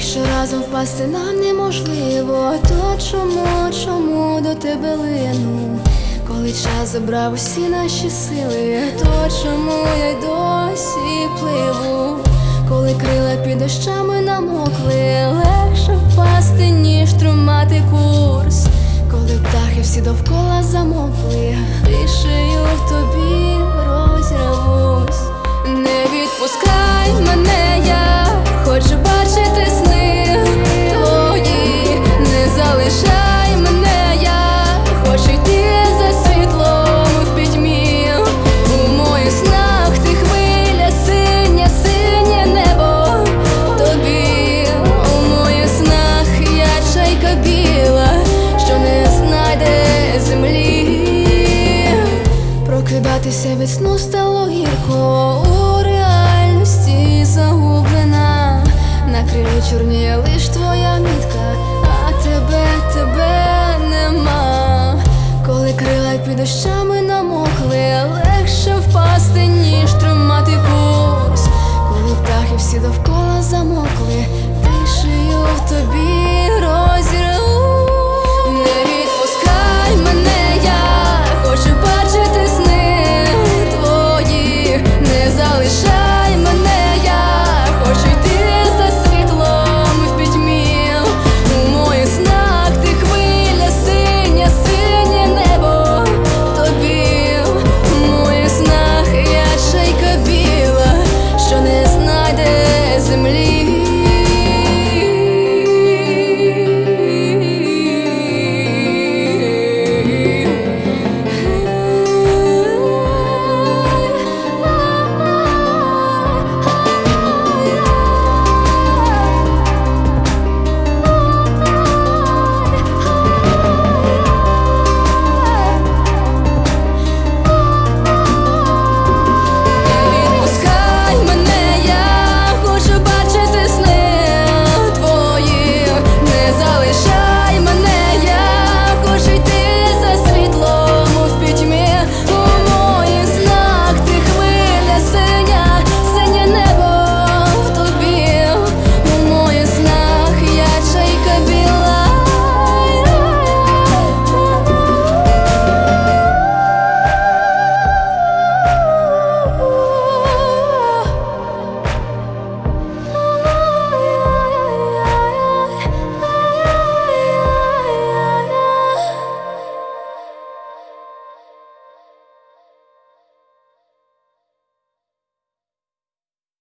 Якщо разом впасти нам неможливо, то чому до тебе лину? Коли час забрав усі наші сили, то чому я й досі пливу? Коли крила під дощами намокли, легше впасти, ніж тримати курс. Коли птахи всі довкола замовкли, тишею в тобі розірвусь. Не відпускай мене.